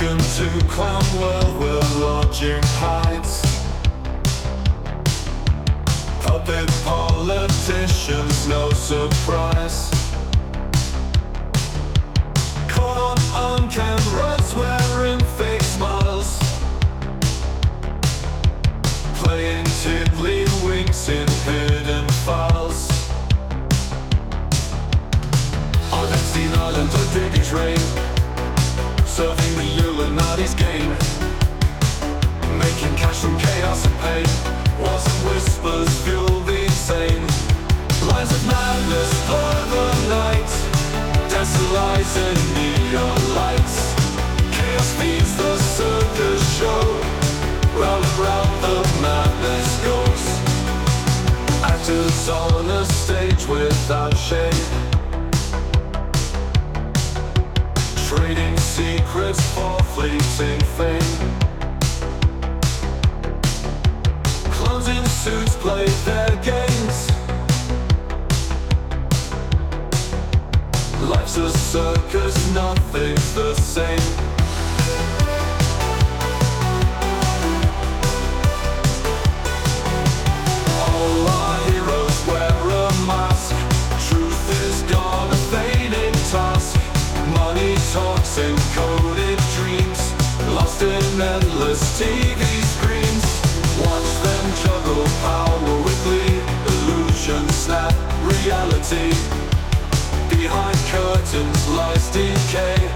Welcome to Clown World where lodging hides. Puppet politicians, no surprise. Caught on cameras wearing fake smiles, playing tiddlywinks in hidden files. On Epstein Island or Diddy train, serving the Illuminati's game, making cash from chaos and pain. Wars and whispers fuel the insane. Lines of madness blur the night, dancing lights and neon lights. Chaos feeds the circus show, round and round the madness goes. Actors on a stage without shame, trading secrets for fleeting fame. Clowns in suits play their games. Life's a circus, nothing's the same. All our heroes wear a mask. Truth is gone, a fading task. Money talks, encoded dreams, lost in endless TV screens. Watch them juggle power with glee. Illusion snap reality. Behind curtains lies decay.